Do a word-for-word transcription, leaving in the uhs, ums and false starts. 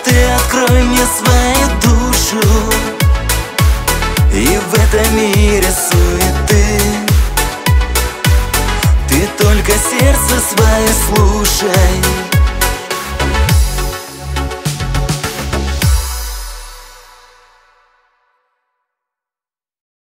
ты открой мне свою душу, и в этом мире суеты ты только сердце свое слушай.